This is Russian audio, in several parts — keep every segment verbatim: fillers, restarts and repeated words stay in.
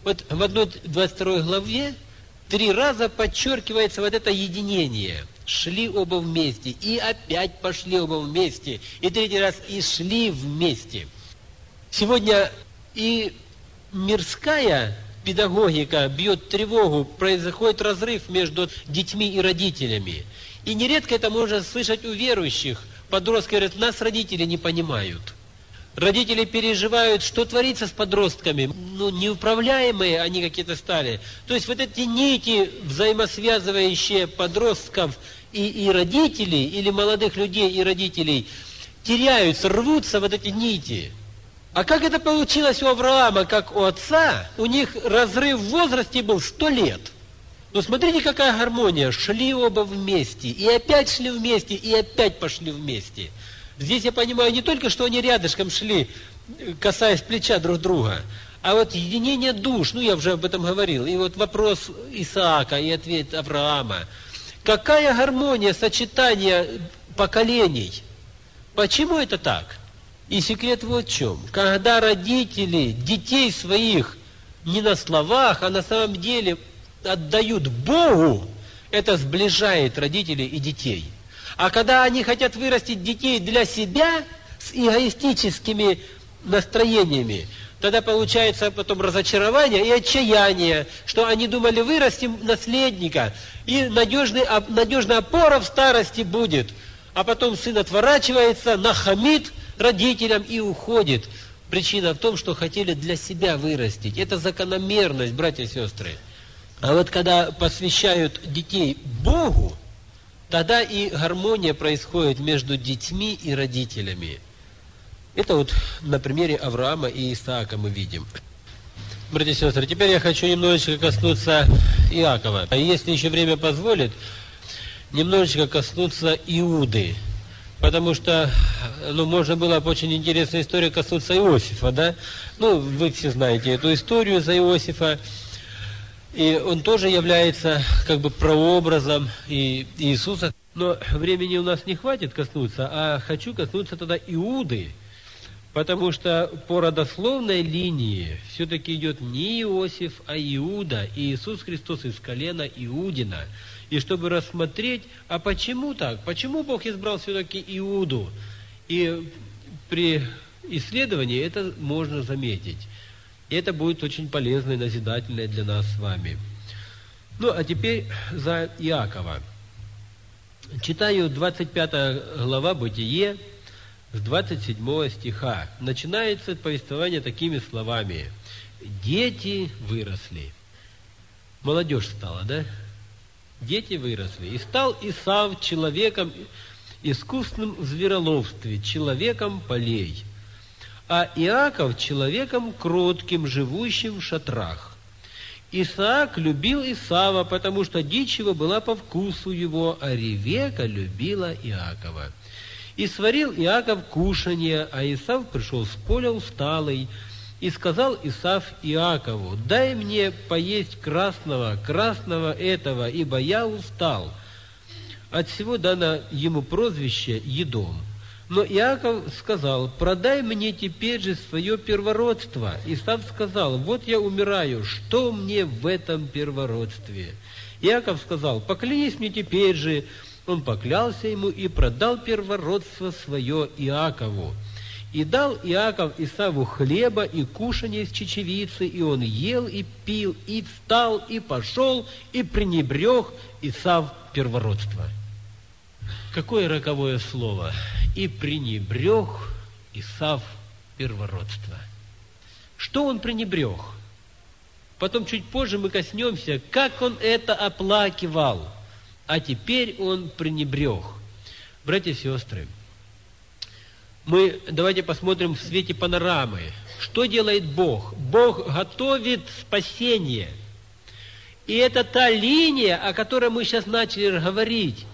Вот в одной двадцать второй главе три раза подчеркивается вот это единение. Шли оба вместе, и опять пошли оба вместе, и третий раз и шли вместе. Сегодня и мирская педагогика бьет тревогу, происходит разрыв между детьми и родителями. И нередко это можно слышать у верующих. Подростки говорят, нас родители не понимают. Родители переживают, что творится с подростками. Ну, неуправляемые они какие-то стали. То есть вот эти нити, взаимосвязывающие подростков и, и родителей, или молодых людей и родителей, теряются, рвутся вот эти нити. А как это получилось у Авраама, как у отца? У них разрыв в возрасте был сто лет. Но смотрите, какая гармония. Шли оба вместе, и опять шли вместе, и опять пошли вместе. Здесь я понимаю не только, что они рядышком шли, касаясь плеча друг друга, а вот единение душ, ну я уже об этом говорил, и вот вопрос Исаака и ответ Авраама. Какая гармония, сочетание поколений? Почему это так? И секрет вот в чем. Когда родители детей своих не на словах, а на самом деле отдают Богу, это сближает родителей и детей. А когда они хотят вырастить детей для себя с эгоистическими настроениями, тогда получается потом разочарование и отчаяние, что они думали, вырастим наследника, и надежный, надежная опора в старости будет. А потом сын отворачивается, нахамит родителям и уходит. Причина в том, что хотели для себя вырастить. Это закономерность, братья и сестры. А вот когда посвящают детей Богу, тогда и гармония происходит между детьми и родителями. Это вот на примере Авраама и Исаака мы видим. Братья и сестры, теперь я хочу немножечко коснуться Иакова. А если еще время позволит, немножечко коснуться Иуды. Потому что, ну, можно было бы очень интересная история коснуться Иосифа, да? Ну, вы все знаете эту историю за Иосифа. И он тоже является как бы прообразом и Иисуса. Но времени у нас не хватит коснуться, а хочу коснуться тогда Иуды. Потому что по родословной линии все-таки идет не Иосиф, а Иуда. И Иисус Христос из колена Иудина. И чтобы рассмотреть, а почему так? Почему Бог избрал все-таки Иуду? И при исследовании это можно заметить. И это будет очень полезно и назидательно для нас с вами. Ну, а теперь за Иакова. Читаю двадцать пятая глава Бытие, с двадцать седьмого стиха. Начинается повествование такими словами. Дети выросли. Молодежь стала, да? Дети выросли. И стал Исав человеком искусным в звероловстве, человеком полей. А Иаков человеком кротким, живущим в шатрах. Исаак любил Исава, потому что дичь его была по вкусу его, а Ревека любила Иакова. И сварил Иаков кушанье, а Исав пришел с поля усталый. И сказал Исав Иакову: дай мне поесть красного, красного этого, ибо я устал. От всего дано ему прозвище Едом. Но Иаков сказал: продай мне теперь же свое первородство. Исав сказал: вот я умираю, что мне в этом первородстве? Иаков сказал: поклянись мне теперь же. Он поклялся ему и продал первородство свое Иакову. И дал Иаков Исаву хлеба и кушанье из чечевицы, и он ел и пил, и встал, и пошел, и пренебрег Исав первородство. Какое роковое слово! И пренебрег Исав первородство. Что он пренебрег? Потом чуть позже мы коснемся, как он это оплакивал. А теперь он пренебрег. Братья и сестры, мы давайте посмотрим в свете панорамы. Что делает Бог? Бог готовит спасение. И это та линия, о которой мы сейчас начали говорить.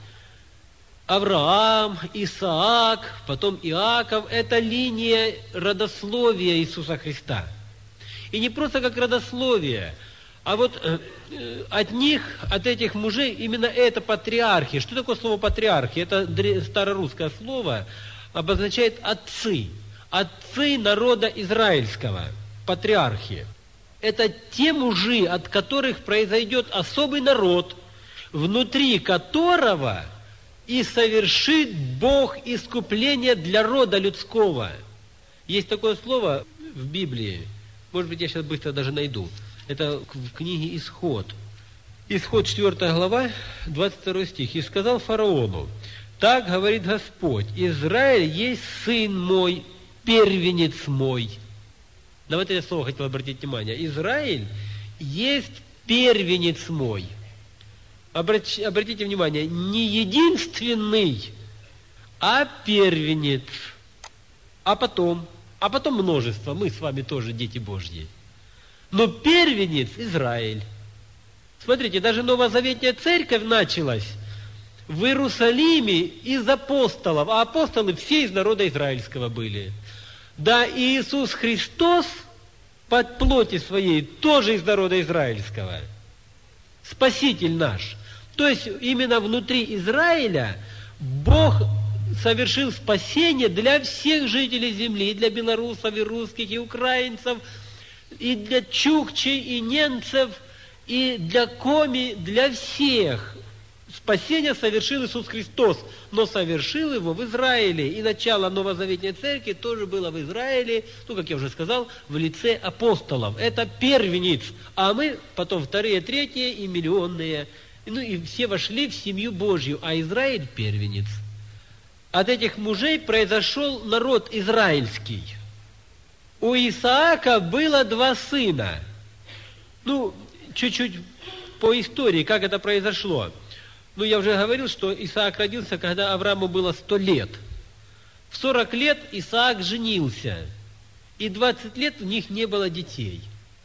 Авраам, Исаак, потом Иаков – это линия родословия Иисуса Христа. И не просто как родословие, а вот э, от них, от этих мужей, именно это патриархи. Что такое слово патриархи? Это старорусское слово, обозначает отцы. Отцы народа израильского, патриархи. Это те мужи, от которых произойдет особый народ, внутри которого и совершит Бог искупление для рода людского. Есть такое слово в Библии, может быть, я сейчас быстро даже найду. Это в книге «Исход». Исход четвёртая глава, двадцать второй стих. «И сказал фараону: так говорит Господь, Израиль есть сын мой, первенец мой». На вот это слово хотел обратить внимание. Израиль есть первенец мой. Обрати, обратите внимание, не единственный, а первенец. А потом, а потом множество. Мы с вами тоже дети Божьи. Но первенец Израиль. Смотрите, даже новозаветная церковь началась в Иерусалиме из апостолов, а апостолы все из народа израильского были. Да, и Иисус Христос под плоти своей тоже из народа израильского. Спаситель наш. То есть именно внутри Израиля Бог совершил спасение для всех жителей земли, и для белорусов, и русских, и украинцев, и для чукчей, и немцев, и для коми, для всех. Спасение совершил Иисус Христос, но совершил его в Израиле. И начало новозаветной церкви тоже было в Израиле, ну, как я уже сказал, в лице апостолов. Это первенец, а мы потом вторые, третьи и миллионные. Ну, и все вошли в семью Божью, а Израиль первенец. От этих мужей произошел народ израильский. У Исаака было два сына. Ну, чуть-чуть по истории, как это произошло. Ну, я уже говорил, что Исаак родился, когда Аврааму было сто лет. В сорок лет Исаак женился, и двадцать лет у них не было детей.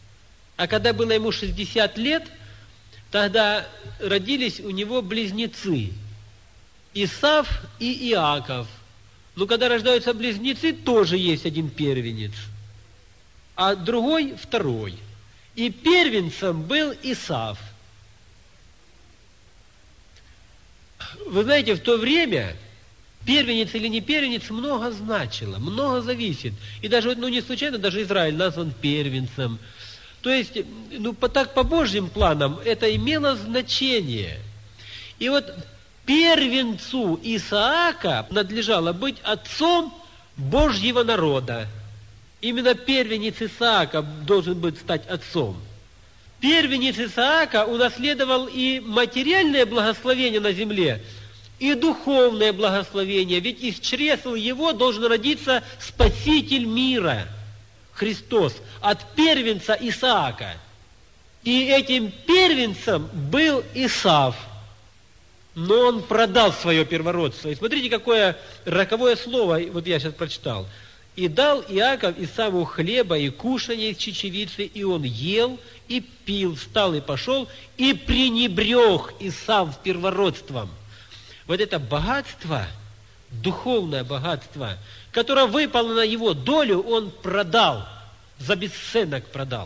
А когда было ему шестьдесят лет, тогда родились у него близнецы, Исав и Иаков. Но когда рождаются близнецы, тоже есть один первенец, а другой второй. И первенцем был Исав. Вы знаете, в то время первенец или не первенец много значило, много зависит. И даже, ну, не случайно, даже Израиль назван первенцем. То есть, ну, по, так по Божьим планам это имело значение. И вот первенцу Исаака надлежало быть отцом Божьего народа. Именно первенец Исаака должен быть стать отцом. Первенец Исаака унаследовал и материальное благословение на земле, и духовное благословение. Ведь из чресл его должен родиться Спаситель мира, Христос, от первенца Исаака. И этим первенцем был Исав. Но он продал свое первородство. И смотрите, какое роковое слово, вот я сейчас прочитал. «И дал Иаков Исаву хлеба и кушанья из чечевицы, и он ел, и пил, встал и пошел, и пренебрег Исав первородством». Вот это богатство, духовное богатство, которое выпало на его долю, он продал, за бесценок продал.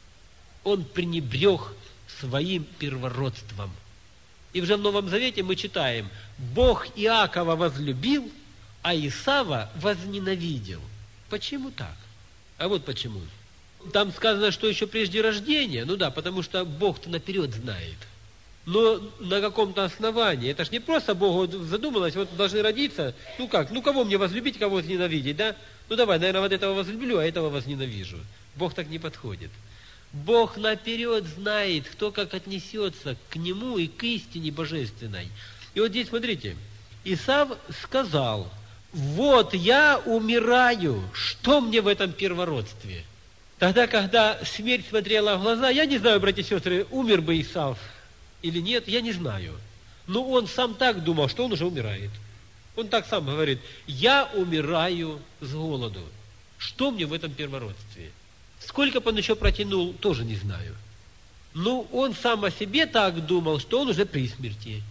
Он пренебрег своим первородством. И уже в Новом Завете мы читаем: «Бог Иакова возлюбил, а Исава возненавидел». Почему так? А вот почему. Там сказано, что еще прежде рождения. Ну да, потому что Бог-то наперед знает. Но на каком-то основании. Это ж не просто Богу задумалось, вот должны родиться. Ну как, ну кого мне возлюбить, кого возненавидеть, да? Ну давай, наверное, вот этого возлюблю, а этого возненавижу. Бог так не подходит. Бог наперед знает, кто как отнесется к Нему и к истине божественной. И вот здесь, смотрите, Исав сказал: «Вот я умираю, что мне в этом первородстве?» Тогда, когда смерть смотрела в глаза, я не знаю, братья и сестры, умер бы Исав или нет, я не знаю. Но он сам так думал, что он уже умирает. Он так сам говорит: «Я умираю с голоду. Что мне в этом первородстве?» Сколько бы он еще протянул, тоже не знаю. Но он сам о себе так думал, что он уже при смерти.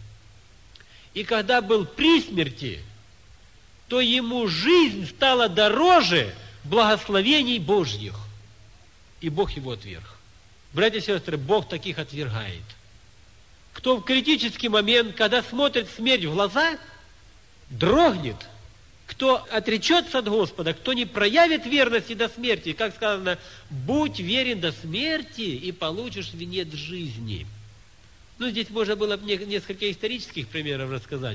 И когда был при смерти, то ему жизнь стала дороже благословений Божьих. И Бог его отверг. Братья и сестры, Бог таких отвергает. Кто в критический момент, когда смотрит смерть в глаза, дрогнет, кто отречется от Господа, кто не проявит верности до смерти, как сказано, будь верен до смерти и получишь венец жизни. Ну, здесь можно было несколько исторических примеров рассказать.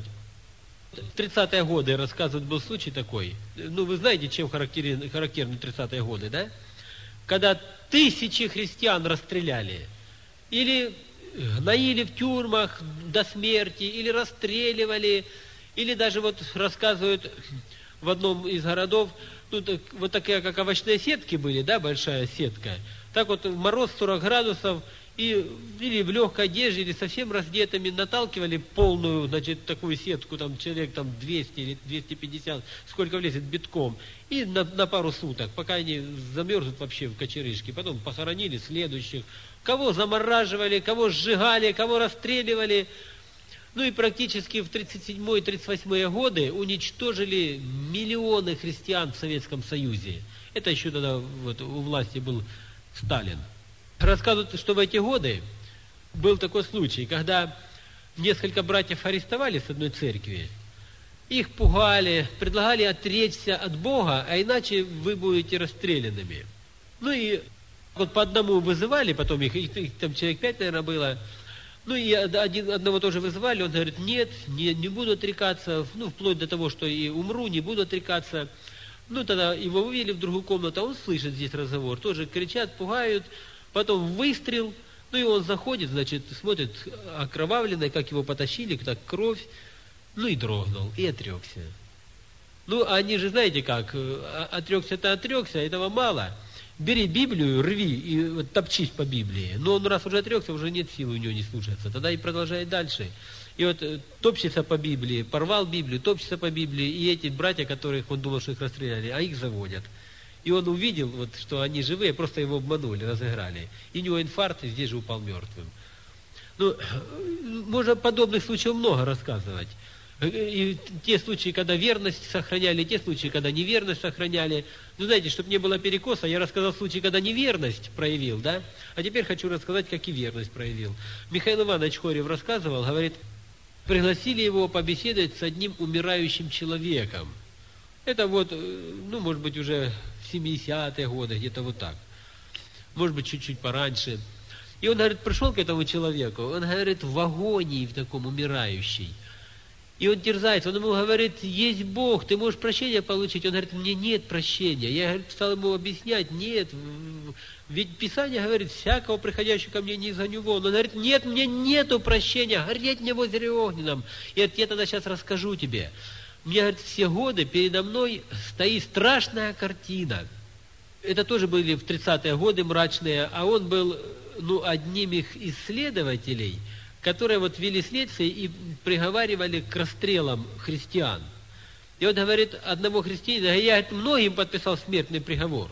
В тридцатые годы, рассказывают, был случай такой. Ну, вы знаете, чем характерны, характерны тридцатые годы, да? Когда тысячи христиан расстреляли. Или гноили в тюрьмах до смерти, или расстреливали, или даже вот рассказывают в одном из городов, ну, так, вот такие, как овощные сетки были, да, большая сетка. Так вот, мороз сорок градусов, и или в легкой одежде, или совсем раздетыми наталкивали полную, значит, такую сетку, там, человек там двести или двести пятьдесят, сколько влезет битком, и на, на пару суток, пока они замерзнут вообще в кочерышке. Потом похоронили следующих. Кого замораживали, кого сжигали, кого расстреливали. Ну и практически в тридцать седьмые — тридцать восьмые годы уничтожили миллионы христиан в Советском Союзе. Это еще тогда вот, у власти был Сталин. Рассказывают, что в эти годы был такой случай, когда несколько братьев арестовали с одной церкви, их пугали, предлагали отречься от Бога, а иначе вы будете расстрелянными. Ну и вот по одному вызывали, потом их, их, их там человек пять, наверное, было. Ну и один, одного тоже вызывали, он говорит, нет, не, не буду отрекаться, ну вплоть до того, что и умру, не буду отрекаться. Ну тогда его вывели в другую комнату, а он слышит здесь разговор, тоже кричат, пугают, потом выстрел, ну и он заходит, значит, смотрит окровавленный, как его потащили, так кровь, ну и дрогнул, и отрекся. Ну, они же знаете как, отрекся-то отрекся, этого мало. Бери Библию, рви и вот, топчись по Библии. Но он раз уже отрекся, уже нет силы у него не слушаться. Тогда и продолжает дальше. И вот топчется по Библии, порвал Библию, топчется по Библии, и эти братья, которых он думал, что их расстреляли, а их заводят. И он увидел, вот, что они живые, просто его обманули, разыграли. И у него инфаркт, и здесь же упал мертвым. Ну, можно подобных случаев много рассказывать. И те случаи, когда верность сохраняли, и те случаи, когда неверность сохраняли. Ну, знаете, чтобы не было перекоса, я рассказал случай, когда неверность проявил, да? А теперь хочу рассказать, как и верность проявил. Михаил Иванович Хорев рассказывал, говорит, пригласили его побеседовать с одним умирающим человеком. Это вот, ну, может быть, уже в семидесятые годы, где-то вот так. Может быть, чуть-чуть пораньше. И он, говорит, пришел к этому человеку, он, говорит, в агонии, в таком умирающий. И он терзается, он ему говорит, есть Бог, ты можешь прощение получить. Он говорит, мне нет прощения. Я, говорит, стал ему объяснять, нет, ведь Писание говорит, всякого приходящего ко мне не изгоню вон. Он говорит, нет, мне нету прощения, гореть мне в озере огненном. И говорит, я тогда сейчас расскажу тебе. У меня, говорит, все годы передо мной стоит страшная картина. Это тоже были в тридцатые годы мрачные, а он был, ну, одним из исследователей, которые вот вели следствие и приговаривали к расстрелам христиан. И вот, говорит, одного христианина, я, говорит, многим подписал смертный приговор.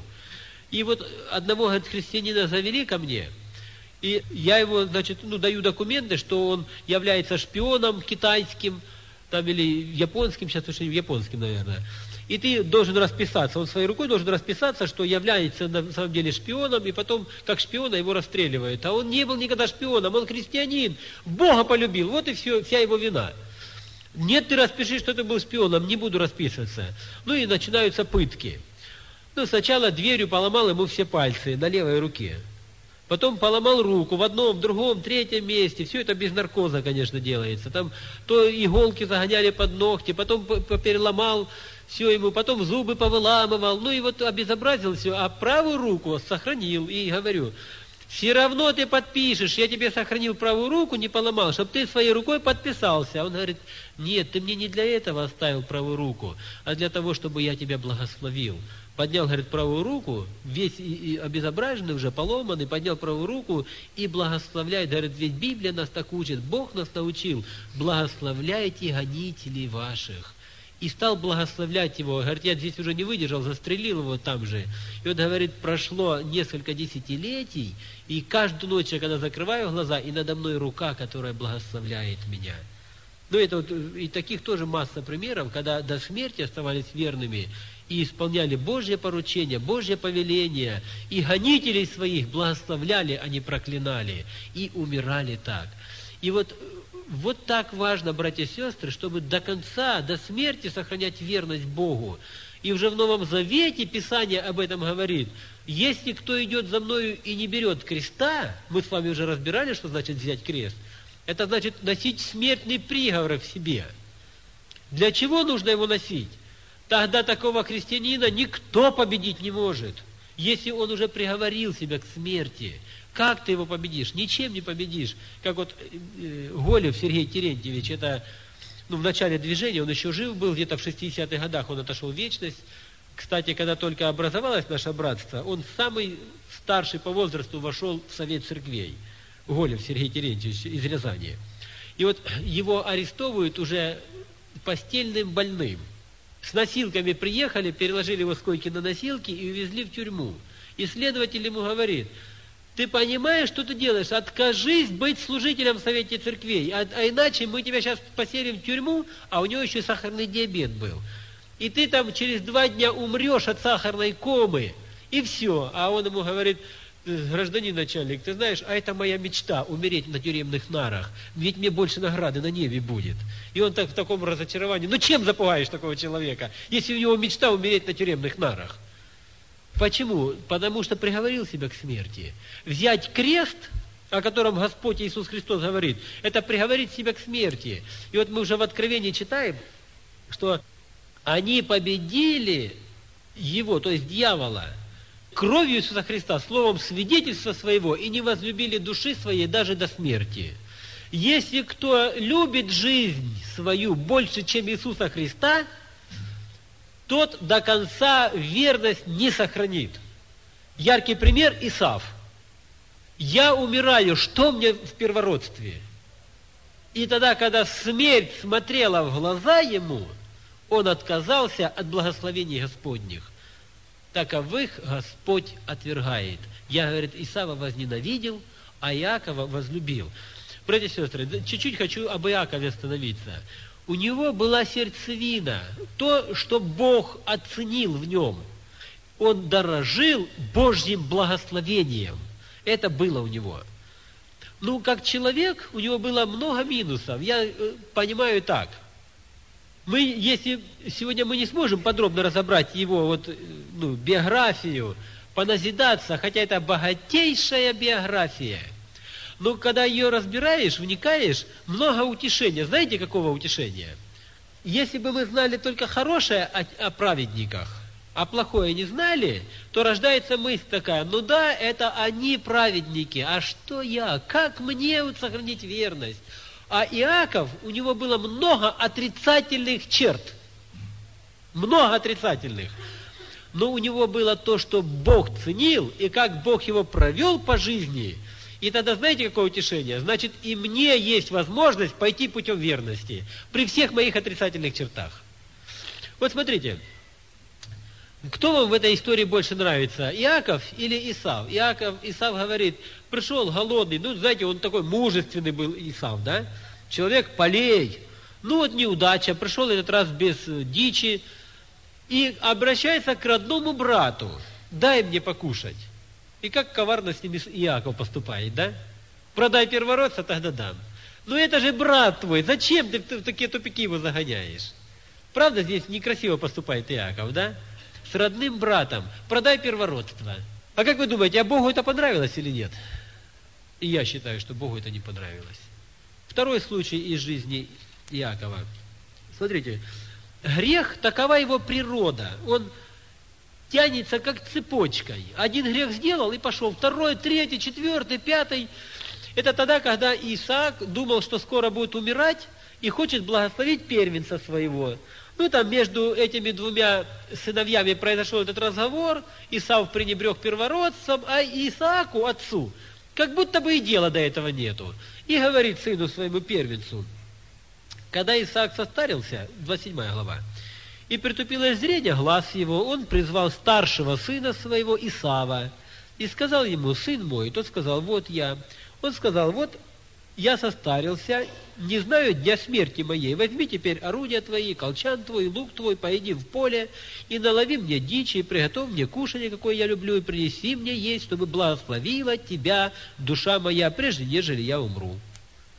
И вот одного, говорит, христианина завели ко мне, и я его, значит, ну, даю документы, что он является шпионом китайским, там, или японским, сейчас точно японским, наверное. И ты должен расписаться, он своей рукой должен расписаться, что является на самом деле шпионом, и потом, как шпиона, его расстреливают. А он не был никогда шпионом, он христианин, Бога полюбил, вот и все, вся его вина. Нет, ты распиши, что ты был шпионом, не буду расписываться. Ну и начинаются пытки. Ну, сначала дверью поломал ему все пальцы на левой руке. Потом поломал руку в одном, в другом, третьем месте. Все это без наркоза, конечно, делается. Там то иголки загоняли под ногти, потом переломал все ему, потом зубы повыламывал. Ну и вот обезобразил все, а правую руку сохранил. И говорю, все равно ты подпишешь, я тебе сохранил правую руку, не поломал, чтобы ты своей рукой подписался. Он говорит, нет, ты мне не для этого оставил правую руку, а для того, чтобы я тебя благословил. Поднял, говорит, правую руку, весь и, и обезображенный, уже поломанный, поднял правую руку и благословляет. Говорит, ведь Библия нас так учит, Бог нас научил, благословляйте гонителей ваших. И стал благословлять его. Говорит, я здесь уже не выдержал, застрелил его там же. И вот, говорит, прошло несколько десятилетий, и каждую ночь, когда закрываю глаза, и надо мной рука, которая благословляет меня. Ну, это вот, и таких тоже масса примеров, когда до смерти оставались верными, и исполняли Божье поручение, Божье повеление, и гонителей своих благословляли, а не проклинали, и умирали так. И вот вот так важно, братья и сестры, чтобы до конца, до смерти сохранять верность Богу. И уже в Новом Завете Писание об этом говорит. Если кто идет за мною и не берет креста, мы с вами уже разбирали, что значит взять крест, это значит носить смертный приговор в себе. Для чего нужно его носить? Тогда такого христианина никто победить не может, если он уже приговорил себя к смерти. Как ты его победишь? Ничем не победишь. Как вот э, Голев Сергей Терентьевич, это ну, в начале движения, он еще жив был, где-то в шестидесятых годах он отошел в вечность. Кстати, когда только образовалось наше братство, он самый старший по возрасту вошел в Совет Церквей. Голев Сергей Терентьевич из Рязани. И вот его арестовывают уже постельным больным. С носилками приехали, переложили его с койки на носилки и увезли в тюрьму. И следователь ему говорит: ты понимаешь, что ты делаешь? Откажись быть служителем в Совете Церквей, а, а иначе мы тебя сейчас поселим в тюрьму, а у него еще сахарный диабет был. И ты там через два дня умрешь от сахарной комы, и все. А он ему говорит: гражданин начальник, ты знаешь, а это моя мечта, умереть на тюремных нарах, ведь мне больше награды на небе будет. И он так в таком разочаровании: ну чем запугаешь такого человека, если у него мечта умереть на тюремных нарах? Почему? Потому что приговорил себя к смерти. Взять крест, о котором Господь Иисус Христос говорит, это приговорить себя к смерти. И вот мы уже в Откровении читаем, что они победили его, то есть дьявола, кровью Иисуса Христа, словом свидетельства своего, и не возлюбили души своей даже до смерти. Если кто любит жизнь свою больше, чем Иисуса Христа, тот до конца верность не сохранит. Яркий пример – Исав. Я умираю, что мне в первородстве? И тогда, когда смерть смотрела в глаза ему, он отказался от благословений Господних. Таковых Господь отвергает. Я, говорит, Исава возненавидел, а Иакова возлюбил. Братья и сестры, чуть-чуть хочу об Иакове остановиться. У него была сердцевина, то, что Бог оценил в нем. Он дорожил Божьим благословением. Это было у него. Ну, как человек, у него было много минусов. Я э, понимаю так. Мы, если сегодня мы не сможем подробно разобрать его вот, ну, биографию, поназидаться, хотя это богатейшая биография, но когда ее разбираешь, вникаешь, много утешения. Знаете, какого утешения? Если бы мы знали только хорошее о, о праведниках, а плохое не знали, то рождается мысль такая: ну да, это они праведники, а что я? Как мне вот сохранить верность? А Иаков, у него было много отрицательных черт. Много отрицательных. Но у него было то, что Бог ценил, и как Бог его провел по жизни. И тогда знаете, какое утешение? Значит, и мне есть возможность пойти путем верности при всех моих отрицательных чертах. Вот смотрите, кто вам в этой истории больше нравится, Иаков или Исав? Иаков, Исав говорит: пришел голодный, ну, знаете, он такой мужественный был, Исав, да? Человек полей. Ну, вот неудача, пришел этот раз без дичи и обращается к родному брату: дай мне покушать. И как коварно с ними Иаков поступает, да? Продай первородца, тогда дам. Ну, это же брат твой, зачем ты в такие тупики его загоняешь? Правда, здесь некрасиво поступает Иаков, да? С родным братом. Продай первородство. А как вы думаете, а Богу это понравилось или нет? И я считаю, что Богу это не понравилось. Второй случай из жизни Иакова. Смотрите, грех, такова его природа. Он тянется как цепочкой. Один грех сделал и пошел. Второй, третий, четвертый, пятый. Это тогда, когда Исаак думал, что скоро будет умирать и хочет благословить первенца своего. Ну, там между этими двумя сыновьями произошел этот разговор. Исав пренебрег первородцем, а Исааку, отцу, как будто бы и дела до этого нету. И говорит сыну своему первенцу: когда Исаак состарился, двадцать седьмая глава, и притупилось зрение глаз его, он призвал старшего сына своего Исава и сказал ему: сын мой. Тот сказал: вот я. Он сказал: вот я состарился, не знаю дня смерти моей. Возьми теперь орудия твои, колчан твой, лук твой, поиди в поле, и налови мне дичи, и приготовь мне кушанье, какое я люблю, и принеси мне есть, чтобы благословила тебя душа моя, прежде нежели я умру.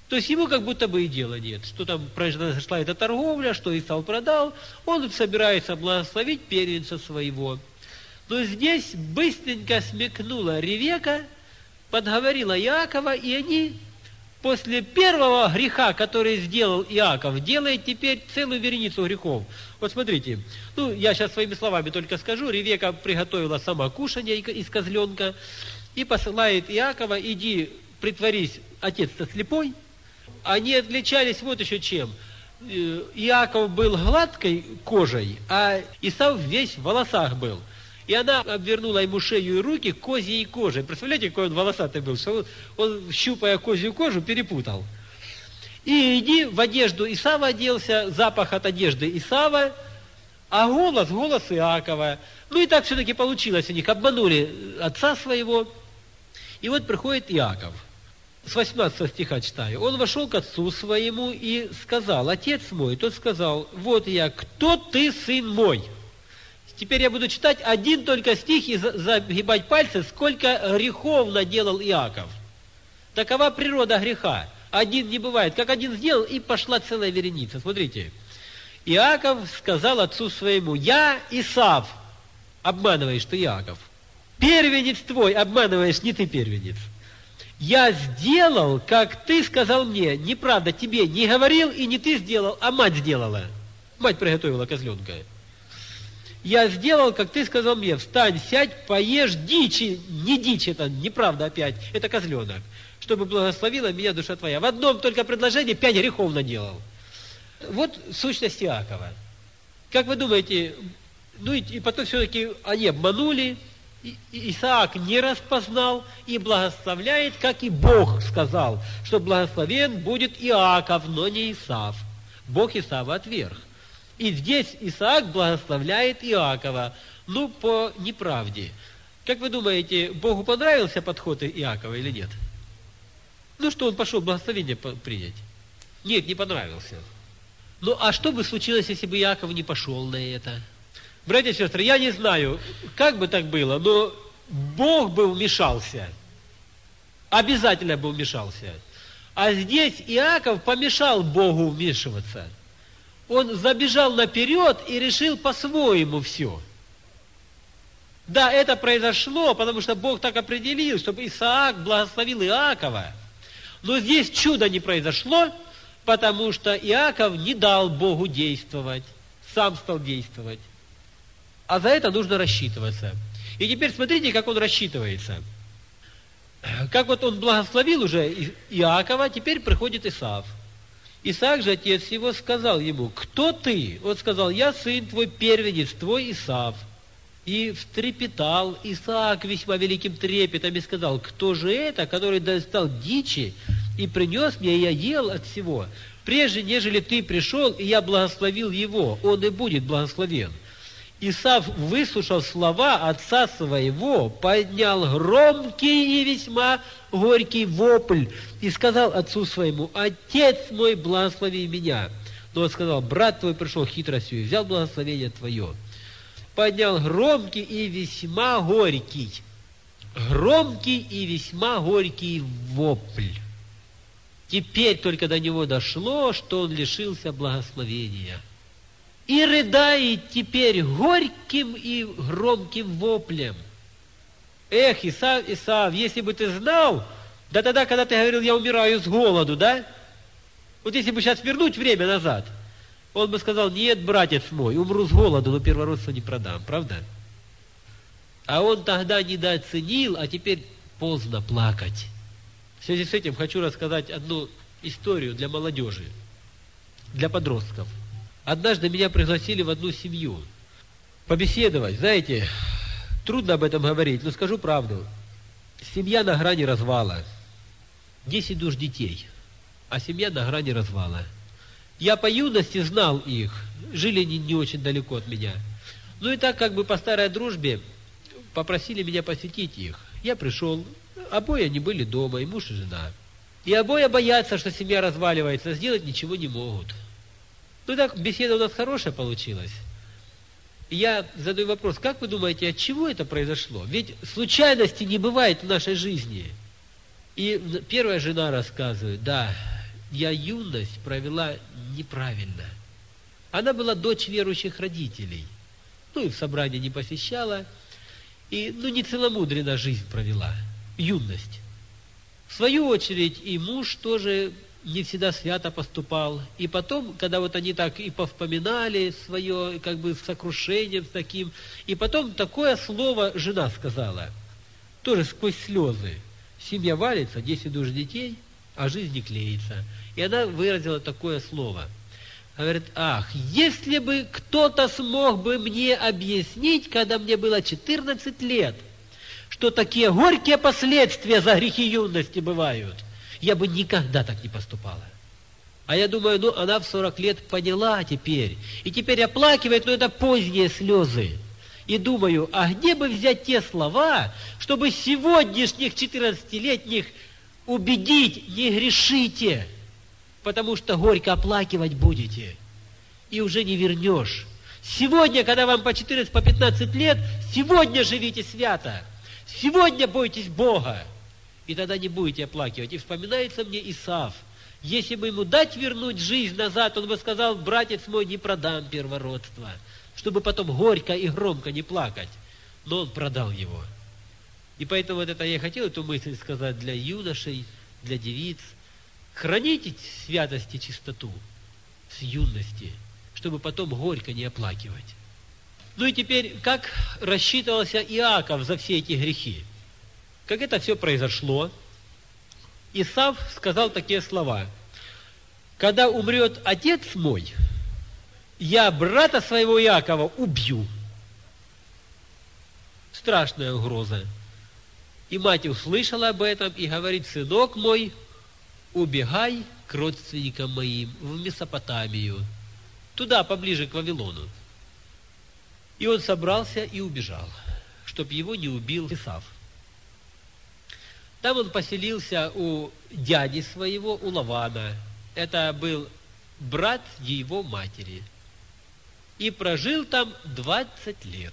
То есть ему как будто бы и дела нет, что там произошла эта торговля, что Исав продал, он собирается благословить первенца своего. Но здесь быстренько смекнула Ревека, подговорила Иакова, и они после первого греха, который сделал Иаков, делает теперь целую вереницу грехов. Вот смотрите, ну, я сейчас своими словами только скажу, Ревека приготовила сама кушанье из козленка и посылает Иакова: иди, притворись, отец-то слепой. Они отличались вот еще чем. Иаков был гладкой кожей, а Исав весь в волосах был. И она обвернула ему шею и руки козьей кожей. Представляете, какой он волосатый был, что он, он, щупая козью кожу, перепутал. И иди в одежду Исава оделся, запах от одежды Исава, а голос, голос Иакова. Ну и так все-таки получилось у них, обманули отца своего. И вот приходит Иаков. С восемнадцатого стиха читаю. Он вошел к отцу своему и сказал: отец мой. Тот сказал: вот я, кто ты, сын мой? Теперь я буду читать один только стих и загибать пальцы, сколько грехов наделал Иаков. Такова природа греха. Один не бывает. Как один сделал, и пошла целая вереница. Смотрите. Иаков сказал отцу своему: я Исав. Обманываешь ты, Иаков. Первенец твой, обманываешь не ты, первенец. Я сделал, как ты сказал мне. Неправда, тебе не говорил и не ты сделал, а мать сделала. Мать приготовила козленка. Я сделал, как ты сказал мне: встань, сядь, поешь дичи. Не дичь это, неправда опять, это козленок. Чтобы благословила меня душа твоя. В одном только предложении пять грехов наделал. Вот сущность Иакова. Как вы думаете, ну и, и потом все-таки они обманули, и, и Исаак не распознал и благословляет, как и Бог сказал, что благословен будет Иаков, но не Исав. Бог Исава отверг. И здесь Исаак благословляет Иакова, ну, по неправде. Как вы думаете, Богу понравился подход Иакова или нет? Ну, что он пошел благословение принять? Нет, не понравился. Ну, а что бы случилось, если бы Иаков не пошел на это? Братья и сестры, я не знаю, как бы так было, но Бог бы вмешался. Обязательно бы вмешался. А здесь Иаков помешал Богу вмешиваться. Он забежал наперед и решил по-своему все. Да, это произошло, потому что Бог так определил, чтобы Исаак благословил Иакова. Но здесь чудо не произошло, потому что Иаков не дал Богу действовать, сам стал действовать. А за это нужно рассчитываться. И теперь смотрите, как он рассчитывается. Как вот он благословил уже Иакова, теперь приходит Исав. Исаак же, отец его, сказал ему: кто ты? Он сказал: я сын твой, первенец твой Исав. И встрепетал Исаак весьма великим трепетом и сказал: кто же это, который достал дичи и принес мне, и я ел от всего? Прежде, нежели ты пришел, и я благословил его, он и будет благословен. Исав, выслушав слова отца своего, поднял громкий и весьма горький вопль и сказал отцу своему: отец мой, благослови меня. Но он сказал: брат твой пришел хитростью и взял благословение твое. Поднял громкий и весьма горький, громкий и весьма горький вопль. Теперь только до него дошло, что он лишился благословения. И рыдает теперь горьким и громким воплем. Эх, Исав, Исав, если бы ты знал, да тогда, когда ты говорил: я умираю с голоду, да? Вот если бы сейчас вернуть время назад, он бы сказал: нет, братец мой, умру с голоду, но первородство не продам, правда? А он тогда недооценил, а теперь поздно плакать. В связи с этим хочу рассказать одну историю для молодежи, для подростков. Однажды меня пригласили в одну семью побеседовать. Знаете, трудно об этом говорить, но скажу правду. Семья на грани развала. Десять душ детей, а семья на грани развала. Я по юности знал их, жили они не очень далеко от меня. Ну и так как бы по старой дружбе попросили меня посетить их. Я пришел, обои они были дома, и муж, и жена. И обои боятся, что семья разваливается, сделать ничего не могут. Ну так, беседа у нас хорошая получилась. И я задаю вопрос: как вы думаете, от чего это произошло? Ведь случайности не бывает в нашей жизни. И первая жена рассказывает: да, я юность провела неправильно. Она была дочь верующих родителей. Ну и в собрании не посещала. И, ну, не целомудренно жизнь провела. Юность. В свою очередь и муж тоже не всегда свято поступал. И потом, когда вот они так и повспоминали свое, как бы, с сокрушением с таким, и потом такое слово жена сказала, тоже сквозь слезы. Семья валится, десять душ детей, а жизнь не клеится. И она выразила такое слово. Говорит, ах, если бы кто-то смог бы мне объяснить, когда мне было четырнадцать лет, что такие горькие последствия за грехи юности бывают, я бы никогда так не поступала. А я думаю, ну, она в сорок лет поняла теперь, и теперь оплакивает, но это поздние слезы. И думаю, а где бы взять те слова, чтобы сегодняшних четырнадцатилетних убедить, не грешите, потому что горько оплакивать будете, и уже не вернешь. Сегодня, когда вам по четырнадцать, по пятнадцать лет, сегодня живите свято, сегодня бойтесь Бога, и тогда не будете оплакивать. И вспоминается мне Исав. Если бы ему дать вернуть жизнь назад, он бы сказал, братец мой, не продам первородство, чтобы потом горько и громко не плакать. Но он продал его. И поэтому вот это я хотел эту мысль сказать для юношей, для девиц. Храните святость и чистоту с юности, чтобы потом горько не оплакивать. Ну и теперь, как рассчитывался Иаков за все эти грехи? Как это все произошло? Исав сказал такие слова. Когда умрет отец мой, я брата своего Иакова убью. Страшная угроза. И мать услышала об этом и говорит, сынок мой, убегай к родственникам моим в Месопотамию, туда, поближе к Вавилону. И он собрался и убежал, чтоб его не убил Исав. Там он поселился у дяди своего, у Лавана. Это был брат его матери. И прожил там двадцать лет.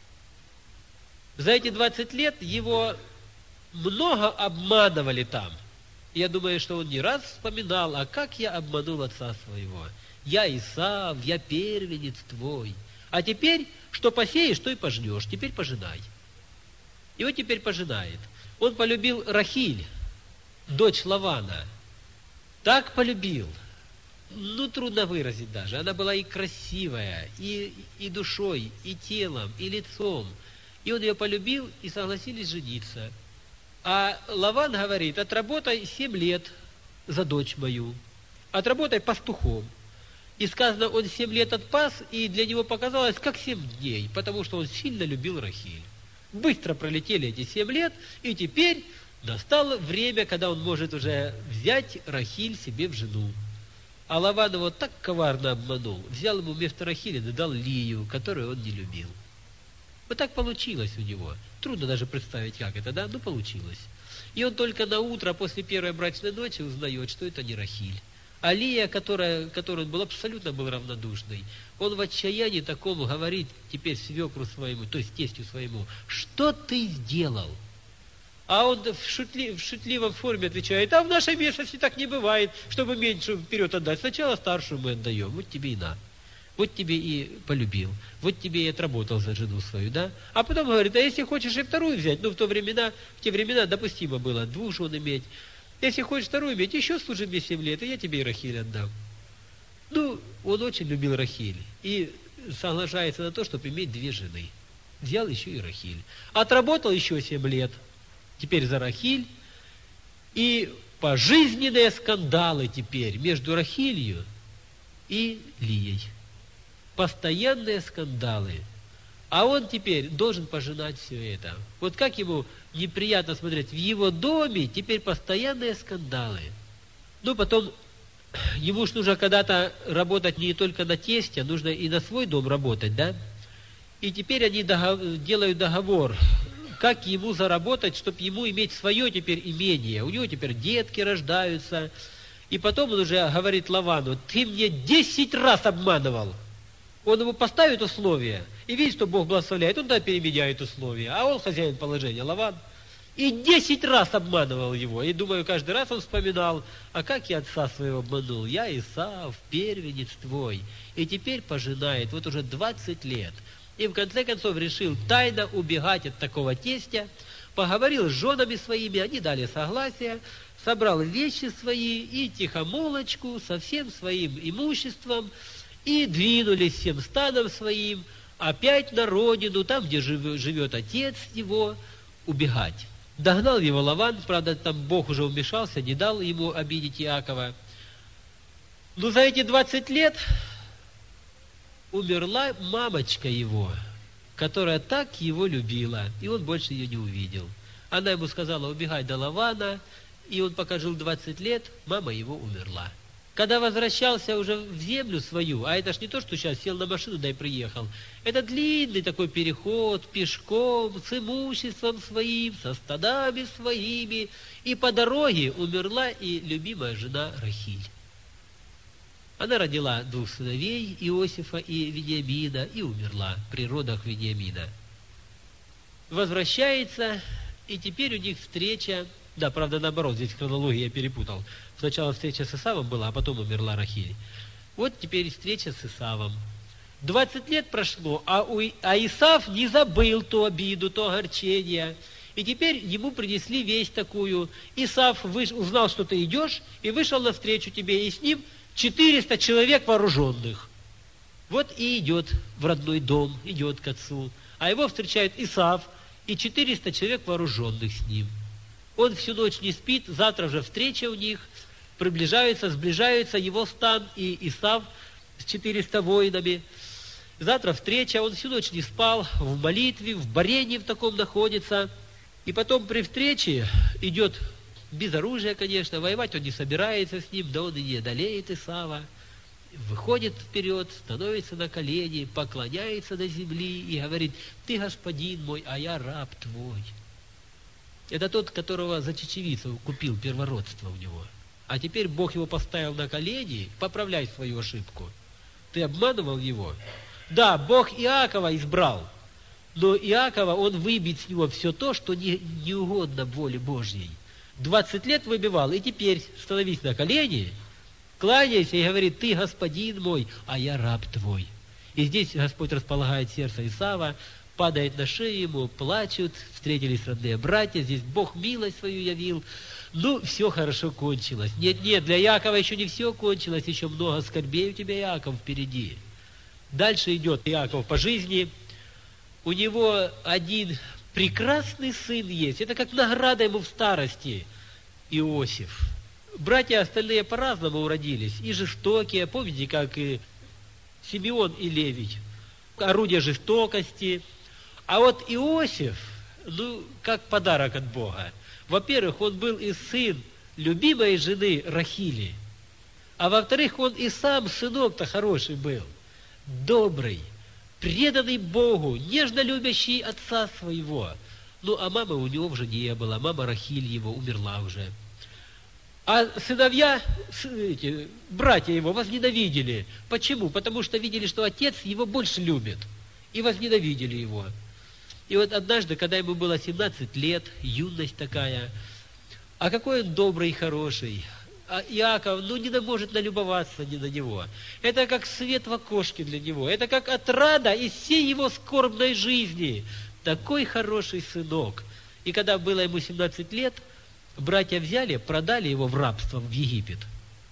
За эти двадцать лет его много обманывали там. Я думаю, что он не раз вспоминал, а как я обманул отца своего. Я Исав, я первенец твой. А теперь, что посеешь, то и пожнешь. Теперь пожинай. И вот теперь пожинает. Он полюбил Рахиль, дочь Лавана. Так полюбил. Ну, трудно выразить даже. Она была и красивая, и, и душой, и телом, и лицом. И он ее полюбил, и согласились жениться. А Лаван говорит, отработай семь лет за дочь мою, отработай пастухом. И сказано, он семь лет отпас, и для него показалось, как семь дней, потому что он сильно любил Рахиль. Быстро пролетели эти семь лет, и теперь настало время, когда он может уже взять Рахиль себе в жену. А Лаван его так коварно обманул, взял ему вместо Рахиля, дал Лию, которую он не любил. Вот так получилось у него. Трудно даже представить, как это, да? Ну, получилось. И он только на утро, после первой брачной ночи, узнает, что это не Рахиль. А Лия, которая, которой он был абсолютно был равнодушный, он в отчаянии такому говорит теперь свекру своему, то есть тестю своему, что ты сделал? А он в, шутли, в шутливом форме отвечает, а в нашей местности так не бывает, чтобы меньшую вперед отдать. Сначала старшую мы отдаем, вот тебе и на. Вот тебе и полюбил, вот тебе и отработал за жену свою, да? А потом говорит, а если хочешь и вторую взять, ну в то времена, в те времена допустимо было двух жен иметь. Если хочешь вторую иметь, еще служи мне семь лет, и я тебе и Рахиль отдам. Ну, он очень любил Рахиль и соглашается на то, чтобы иметь две жены. Взял еще и Рахиль. Отработал еще семь лет, теперь за Рахиль, и пожизненные скандалы теперь между Рахилью и Лией. Постоянные скандалы. А он теперь должен пожинать все это. Вот как ему неприятно смотреть. В его доме теперь постоянные скандалы. Ну, потом ему ж нужно когда-то работать не только на тесте, нужно и на свой дом работать, да? И теперь они догов- делают договор, как ему заработать, чтобы ему иметь свое теперь имение. У него теперь детки рождаются. И потом он уже говорит Лавану, ты мне десять раз обманывал. Он ему поставит условия, и видит, что Бог благословляет, он тогда переменяет условия. А он хозяин положения, Лаван. И десять раз обманывал его. И думаю, каждый раз он вспоминал, а как я отца своего обманул? Я Исав, первенец твой. И теперь пожинает, вот уже двадцать лет. И в конце концов решил тайно убегать от такого тестя, поговорил с женами своими, они дали согласие, собрал вещи свои и тихомолочку со всем своим имуществом, и двинулись всем стадом своим опять на родину, там, где живет отец его, убегать. Догнал его Лаван, правда, там Бог уже вмешался, не дал ему обидеть Иакова. Но за эти двадцать лет умерла мамочка его, которая так его любила, и он больше ее не увидел. Она ему сказала убегать до Лавана, и он пока жил двадцать лет, мама его умерла. Когда возвращался уже в землю свою, а это ж не то, что сейчас сел на машину, да и приехал, это длинный такой переход, пешком, с имуществом своим, со стадами своими, и по дороге умерла и любимая жена Рахиль. Она родила двух сыновей, Иосифа и Вениамина, и умерла при родах Вениамина. Возвращается, и теперь у них встреча, да, правда, наоборот, здесь хронологию я перепутал. Сначала встреча с Исавом была, а потом умерла Рахиль. Вот теперь встреча с Исавом. двадцать лет прошло, а, у, а Исав не забыл ту обиду, то огорчение. И теперь ему принесли весть такую. Исав выш, узнал, что ты идешь, и вышел навстречу тебе, и с ним четыреста человек вооруженных. Вот и идет в родной дом, идет к отцу. А его встречает Исав и четыреста человек вооруженных с ним. Он всю ночь не спит, завтра же встреча у них, приближаются, сближаются его стан и Исав с четырьмя воинами. Завтра встреча, он всю ночь не спал, в молитве, в борении в таком находится. И потом при встрече идет без оружия, конечно, воевать он не собирается с ним, да он и не одолеет Исава. Выходит вперед, становится на колени, поклоняется до земли и говорит: ты господин мой, а я раб твой. Это тот, которого за чечевицу купил первородство у него. А теперь Бог его поставил на колени, поправляй свою ошибку. Ты обманывал его? Да, Бог Иакова избрал, но Иакова он выбьет с него все то, что не, не угодно воле Божьей. Двадцать лет выбивал, и теперь становись на колени, кланяйся и говорит: ты господин мой, а я раб твой. И здесь Господь располагает сердце Исава, падает на шею ему, плачут, встретились родные братья, здесь Бог милость свою явил. Ну, все хорошо кончилось. Нет, нет, для Иакова еще не все кончилось, еще много скорбей у тебя, Иаков, впереди. Дальше идет Иаков по жизни. У него один прекрасный сын есть. Это как награда ему в старости, Иосиф. Братья остальные по-разному уродились. И жестокие, помните, как и Симеон и Левий. Орудие жестокости. А вот Иосиф, ну, как подарок от Бога. Во-первых, он был и сын любимой жены Рахили. А во-вторых, он и сам сынок-то хороший был. Добрый, преданный Богу, нежно любящий отца своего. Ну, а мамы у него уже не было. Мама Рахиль его умерла уже. А сыновья, эти, братья его возненавидели. Почему? Потому что видели, что отец его больше любит. И возненавидели его. И вот однажды, когда ему было семнадцать лет, юность такая, а какой он добрый и хороший. А Иаков, ну, не может налюбоваться ни на него. Это как свет в окошке для него. Это как отрада из всей его скорбной жизни. Такой хороший сынок. И когда было ему семнадцать лет, братья взяли, продали его в рабство в Египет.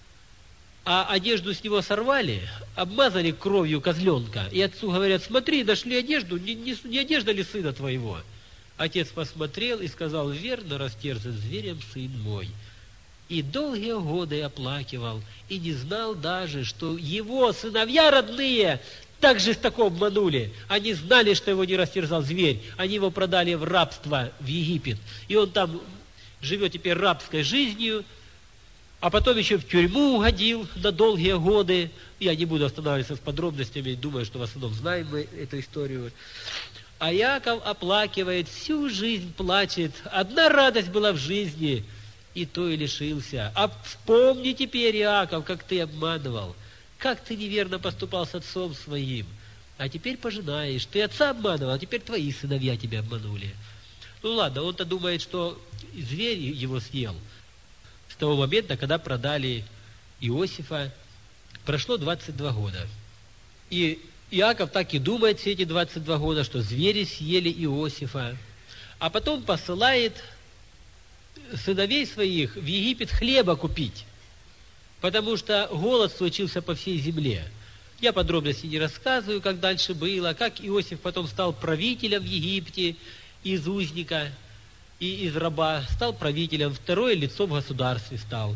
А одежду с него сорвали, обмазали кровью козленка. И отцу говорят: смотри, нашли одежду, не, не, не одежда ли сына твоего? Отец посмотрел и сказал: верно растерзан зверем сын мой. И долгие годы оплакивал, и не знал даже, что его сыновья родные так жестоко обманули. Они знали, что его не растерзал зверь. Они его продали в рабство в Египет. И он там живет теперь рабской жизнью, а потом еще в тюрьму угодил на долгие годы. Я не буду останавливаться с подробностями, думаю, что в основном знаем мы эту историю. А Иаков оплакивает, всю жизнь плачет. Одна радость была в жизни, и то и лишился. А вспомни теперь, Иаков, как ты обманывал, как ты неверно поступал с отцом своим. А теперь пожинаешь. Ты отца обманывал, а теперь твои сыновья тебя обманули. Ну ладно, он-то думает, что зверь его съел. С того момента, когда продали Иосифа, прошло двадцать два года. И Иаков так и думает все эти двадцать два года, что звери съели Иосифа. А потом посылает сыновей своих в Египет хлеба купить, потому что голод случился по всей земле. Я подробности не рассказываю, как дальше было, как Иосиф потом стал правителем в Египте, из узника и из раба, стал правителем, второе лицо в государстве стал.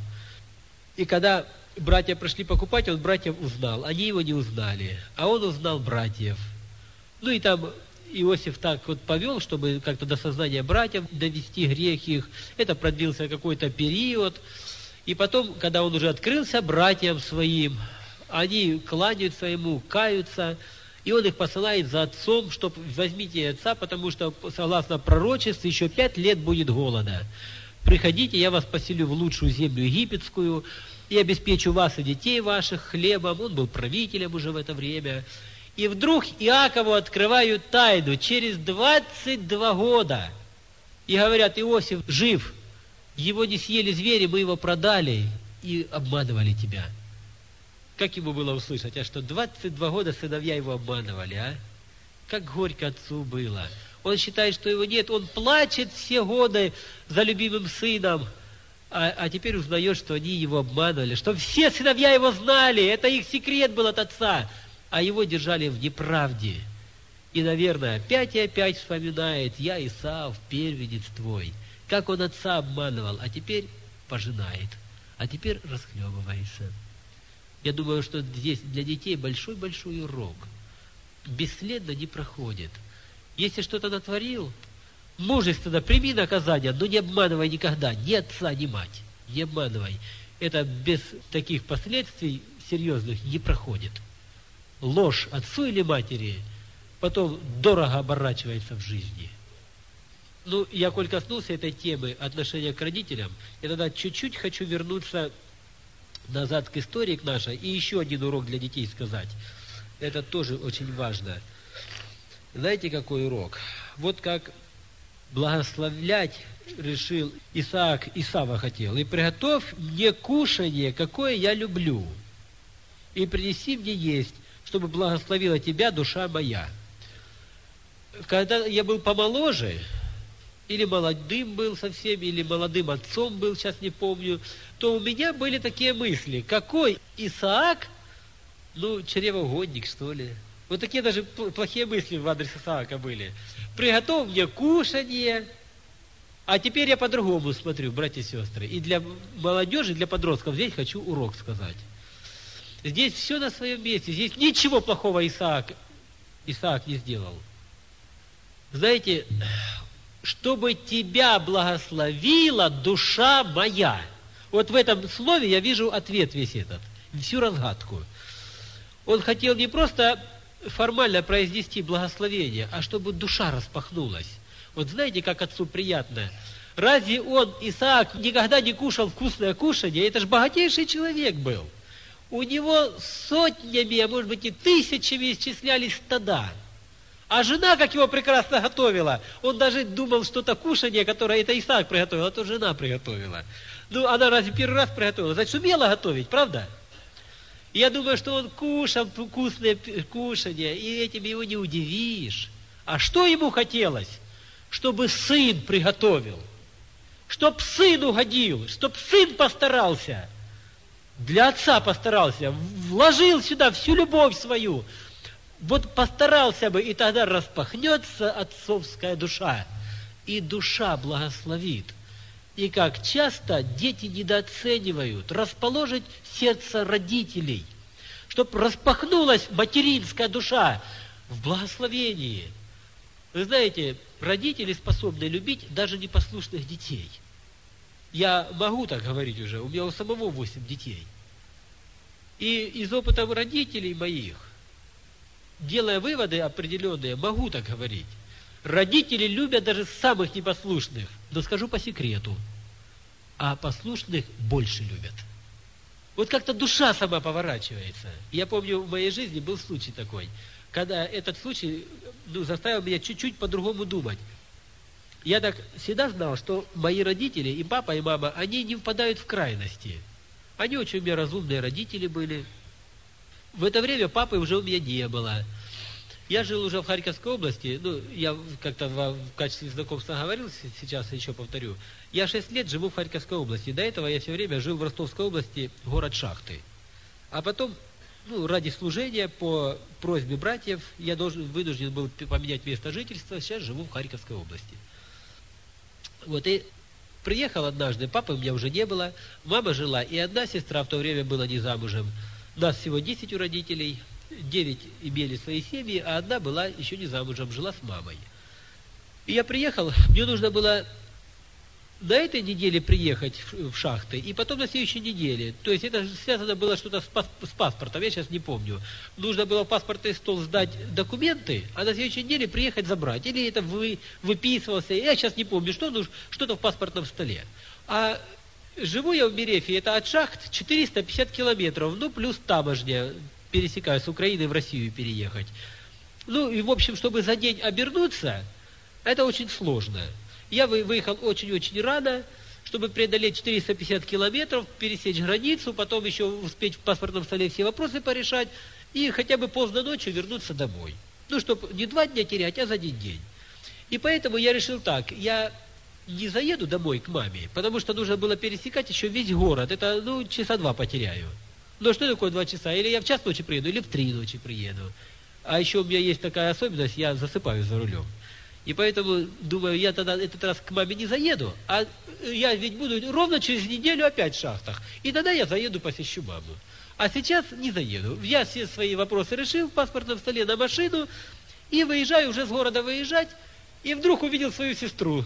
И когда братья пришли покупать, он братьев узнал, они его не узнали, а он узнал братьев. Ну и там Иосиф так вот повел, чтобы как-то до сознания братьев довести грех их. Это продлился какой-то период. И потом, когда он уже открылся братьям своим, они кланяются ему, каются, и он их посылает за отцом, чтобы возьмите отца, потому что, согласно пророчеству, еще пять лет будет голода. Приходите, я вас поселю в лучшую землю египетскую, и обеспечу вас и детей ваших хлебом. Он был правителем уже в это время. И вдруг Иакову открывают тайну через двадцать два года. И говорят: Иосиф жив, его не съели звери, мы его продали и обманывали тебя. Как ему было услышать, а что двадцать два года сыновья его обманывали, а? Как горько отцу было. Он считает, что его нет, он плачет все годы за любимым сыном, а, а теперь узнает, что они его обманывали, что все сыновья его знали, это их секрет был от отца, а его держали в неправде. И, наверное, опять и опять вспоминает: я, Исав, первенец твой, как он отца обманывал, а теперь пожинает, а теперь расхлебывается. Я думаю, что здесь для детей большой-большой урок. Бесследно не проходит. Если что-то натворил, мужественно прими наказание, но не обманывай никогда ни отца, ни мать. Не обманывай. Это без таких последствий серьезных не проходит. Ложь отцу или матери потом дорого оборачивается в жизни. Ну, я, коль коснулся этой темы отношения к родителям, я тогда чуть-чуть хочу вернуться назад к истории к нашей и еще один урок для детей сказать. Это тоже очень важно. Знаете, какой урок? Вот как благословлять решил Исаак, Исава хотел: и приготовь мне кушанье, какое я люблю, и принеси мне есть, чтобы благословила тебя душа моя. Когда я был помоложе, или молодым был совсем, или молодым отцом был, сейчас не помню, то у меня были такие мысли: какой Исаак, ну, чревоугодник, что ли. Вот такие даже плохие мысли в адрес Исаака были. Приготовь мне кушанье. А теперь я по-другому смотрю, братья и сестры. И для молодежи, для подростков здесь хочу урок сказать. Здесь все на своем месте. Здесь ничего плохого Исаак, Исаак не сделал. Знаете, чтобы тебя благословила душа моя. Вот в этом слове я вижу ответ весь этот, всю разгадку. Он хотел не просто формально произнести благословение, а чтобы душа распахнулась. Вот знаете, как отцу приятно? Разве он, Исаак, никогда не кушал вкусное кушанье? Это же богатейший человек был. У него сотнями, а может быть и тысячами исчислялись стада. А жена, как его прекрасно готовила, он даже думал, что это кушанье, которое это Исаак приготовил, а то жена приготовила. Ну, она разве первый раз приготовила? Значит, умела готовить, правда? И я думаю, что он кушал вкусное кушанье, и этим его не удивишь. А что ему хотелось? Чтобы сын приготовил, чтоб сын угодил, чтоб сын постарался, для отца постарался, вложил сюда всю любовь свою. Вот постарался бы, и тогда распахнется отцовская душа, и душа благословит. И как часто дети недооценивают расположить сердце родителей, чтобы распахнулась материнская душа в благословении. Вы знаете, родители способны любить даже непослушных детей. Я могу так говорить уже, у меня у самого восемь детей. И из опыта родителей моих, делая выводы определенные, могу так говорить. Родители любят даже самых непослушных, но скажу по секрету, а послушных больше любят. Вот как-то душа сама поворачивается. Я помню, в моей жизни был случай такой, когда этот случай ну, заставил меня чуть-чуть по-другому думать. Я так всегда знал, что мои родители, и папа, и мама, они не впадают в крайности. Они очень у меня разумные родители были. В это время папы уже у меня не было. Я жил уже в Харьковской области, ну, я как-то в, в качестве знакомства говорил, сейчас еще повторю. Я шесть лет живу в Харьковской области. До этого я все время жил в Ростовской области, город Шахты. А потом, ну, ради служения, по просьбе братьев, я должен, вынужден был поменять место жительства, сейчас живу в Харьковской области. Вот, и приехал однажды, папы у меня уже не было, мама жила, и одна сестра в то время была не замужем. Нас всего десять у родителей, девять имели свои семьи, а одна была еще не замужем, жила с мамой. И я приехал, мне нужно было на этой неделе приехать в Шахты, и потом на следующей неделе. То есть это связано было что-то с, пас с паспортом, я сейчас не помню. Нужно было в паспортный стол сдать документы, а на следующей неделе приехать забрать. Или это вы, выписывался, я сейчас не помню, что нужно, что-то в паспортном столе. А живу я в Мерефе, это от Шахт четыреста пятьдесят километров, ну плюс таможня, пересекаю с Украины в Россию переехать. Ну и в общем, чтобы за день обернуться, это очень сложно. Я выехал очень-очень рано, чтобы преодолеть четыреста пятьдесят километров, пересечь границу, потом еще успеть в паспортном столе все вопросы порешать и хотя бы поздно ночью вернуться домой. Ну, чтобы не два дня терять, а за один день. И поэтому я решил так, я не заеду домой к маме, потому что нужно было пересекать еще весь город. Это, ну, часа два потеряю. Но что такое два часа? Или я в час ночи приеду, или в три ночи приеду. А еще у меня есть такая особенность, я засыпаю за рулем. И поэтому, думаю, я тогда этот раз к маме не заеду, а я ведь буду ровно через неделю опять в Шахтах. И тогда я заеду, посещу маму. А сейчас не заеду. Я все свои вопросы решил в паспортном столе на машину, и выезжаю, уже с города выезжать, и вдруг увидел свою сестру.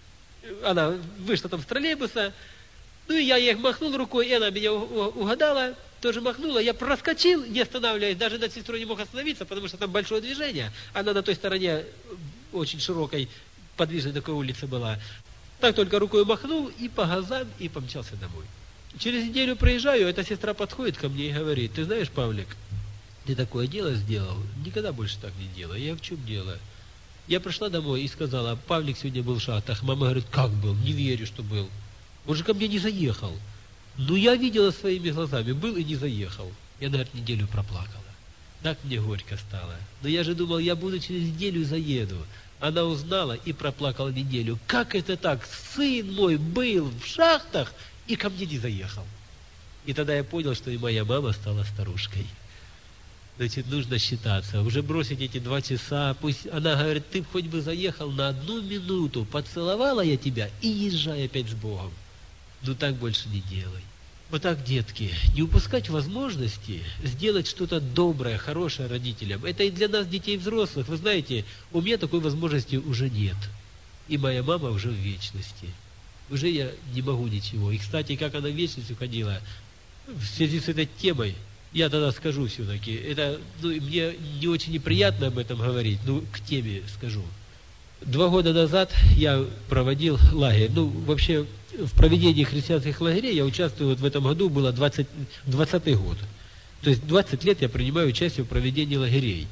Она вышла там с троллейбуса, ну и я ей махнул рукой, и она меня угадала, тоже махнула. Я проскочил, не останавливаясь, даже над сестрой не мог остановиться, потому что там большое движение. Она на той стороне очень широкой, подвижной такой улицы была. Так только рукой махнул и по газам, и помчался домой. Через неделю приезжаю, эта сестра подходит ко мне и говорит: ты знаешь, Павлик, ты такое дело сделал, никогда больше так не делай. Я: в чем дело? Я пришла домой и сказала: Павлик сегодня был в Шахтах. Мама говорит: как был? Не верю, что был. Он же ко мне не заехал. Ну, я видела своими глазами, был и не заехал. Я, наверное, неделю проплакала. Так мне горько стало. Но я же думал, я буду через неделю заеду. Она узнала и проплакала неделю. Как это так? Сын мой был в Шахтах и ко мне не заехал. И тогда я понял, что и моя мама стала старушкой. Значит, нужно считаться. Уже бросить эти два часа. Пусть она говорит: ты хоть бы заехал на одну минуту, поцеловала я тебя и езжай опять с Богом. Ну так больше не делай. Вот так, детки, не упускать возможности сделать что-то доброе, хорошее родителям. Это и для нас, детей взрослых. Вы знаете, у меня такой возможности уже нет. И моя мама уже в вечности. Уже я не могу ничего. И, кстати, как она в вечность уходила, в связи с этой темой, я тогда скажу все-таки. Это, ну, мне не очень неприятно об этом говорить, но к теме скажу. Два года назад я проводил лагерь. Ну, вообще, в проведении христианских лагерей я участвую, вот в этом году было двадцатый год. То есть двадцать лет я принимаю участие в проведении лагерей.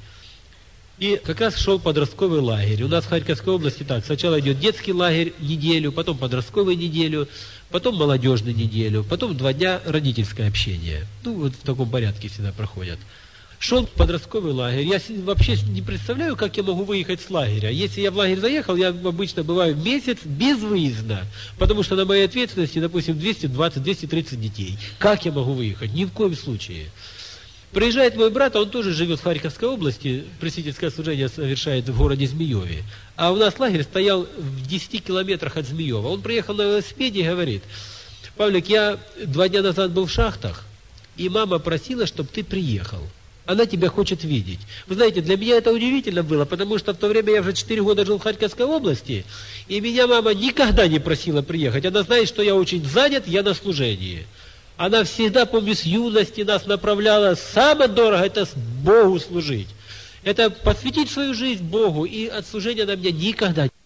И как раз шел подростковый лагерь. У нас в Харьковской области так: сначала идет детский лагерь неделю, потом подростковый неделю, потом молодежный неделю, потом два дня родительское общение. Ну, вот в таком порядке всегда проходят. Шел подростковый лагерь. Я вообще не представляю, как я могу выехать с лагеря. Если я в лагерь заехал, я обычно бываю месяц без выезда. Потому что на моей ответственности, допустим, двести двадцать - двести тридцать детей. Как я могу выехать? Ни в коем случае. Приезжает мой брат, а он тоже живет в Харьковской области, пресвитерское служение совершает в городе Змееве. А у нас лагерь стоял в десяти километрах от Змеева. Он приехал на велосипеде и говорит: Павлик, я два дня назад был в Шахтах, и мама просила, чтобы ты приехал. Она тебя хочет видеть. Вы знаете, для меня это удивительно было, потому что в то время я уже четыре года жил в Харьковской области, и меня мама никогда не просила приехать. Она знает, что я очень занят, я на служении. Она всегда, помню, с юности нас направляла. Самое дорого — это Богу служить. Это посвятить свою жизнь Богу, и от служения она меня никогда